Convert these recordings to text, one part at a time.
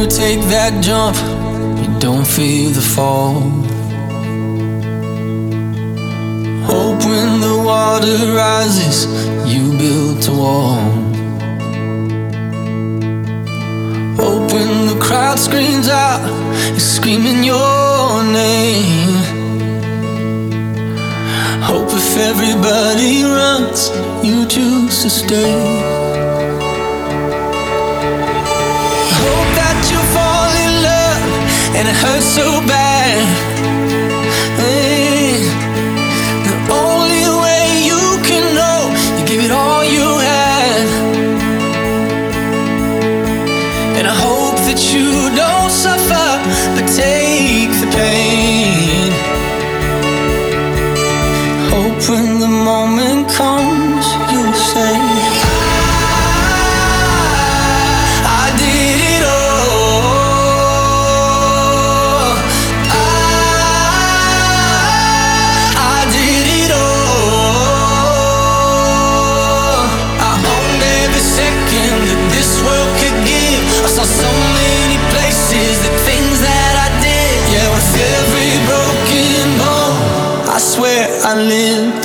take that jump, you don't fear the fall. Hope when the water rises, you built a wall. Hope when the crowd screams out, you're screaming your name. Hope if everybody runs, you choose to stay. Hope that you fall in love and it hurts so bad. Hey, the only way you can know, you give it all you had. And I hope that you don't suffer, but take the pain. Hope when the moment comes, you'll say, I did it all. I did it all. I owned every second that this world could give. I saw so many places, the things that I did. Yeah, with every broken bone, I swear I lived.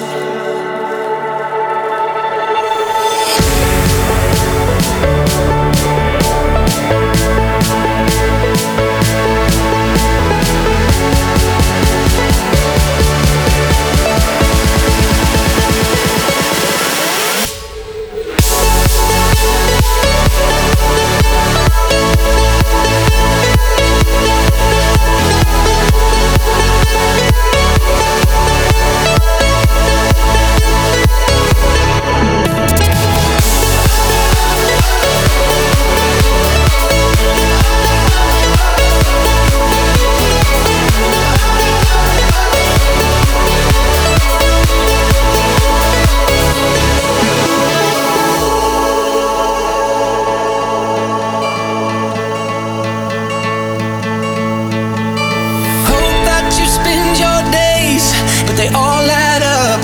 They all add up.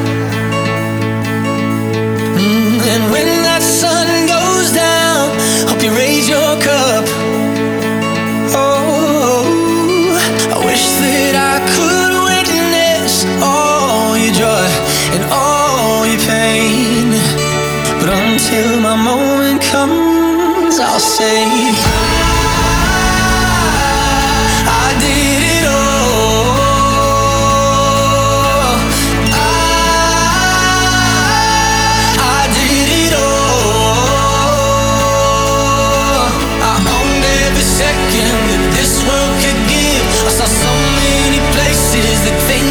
And when that sun goes down, hope you raise your cup. Oh, I wish that I could witness all your joy and all your pain. But until my moment comes, I'll say, I did it all. This world could give. I saw so many places, the things